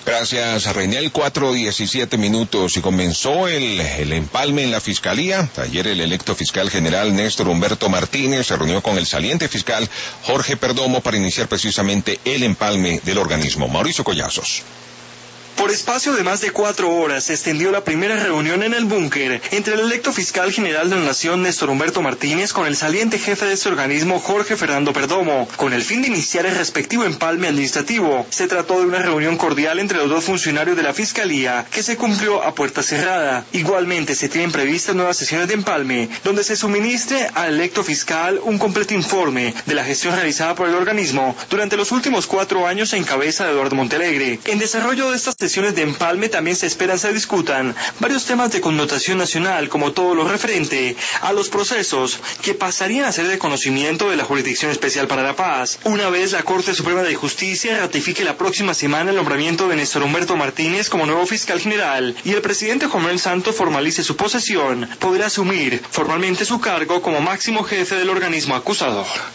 Gracias, Reinel. 4:17 y comenzó el empalme en la Fiscalía. Ayer el electo fiscal general Néstor Humberto Martínez se reunió con el saliente fiscal Jorge Perdomo para iniciar precisamente el empalme del organismo. Mauricio Collazos. Por espacio de más de 4 horas se extendió la primera reunión en el búnker entre el electo fiscal general de la Nación Néstor Humberto Martínez con el saliente jefe de este organismo Jorge Fernando Perdomo, con el fin de iniciar el respectivo empalme administrativo. Se trató de una reunión cordial entre los dos funcionarios de la Fiscalía que se cumplió a puerta cerrada. Igualmente se tienen previstas nuevas sesiones de empalme donde se suministre al electo fiscal un completo informe de la gestión realizada por el organismo durante los últimos 4 años en cabeza de Eduardo Montealegre. En desarrollo de estas sesiones de empalme también se espera se discutan varios temas de connotación nacional, como todo lo referente a los procesos que pasarían a ser de conocimiento de la Jurisdicción Especial para la Paz, una vez la Corte Suprema de Justicia ratifique la próxima semana el nombramiento de Néstor Humberto Martínez como nuevo fiscal general y el presidente Juan Manuel Santos formalice su posesión. Podrá asumir formalmente su cargo como máximo jefe del organismo acusador.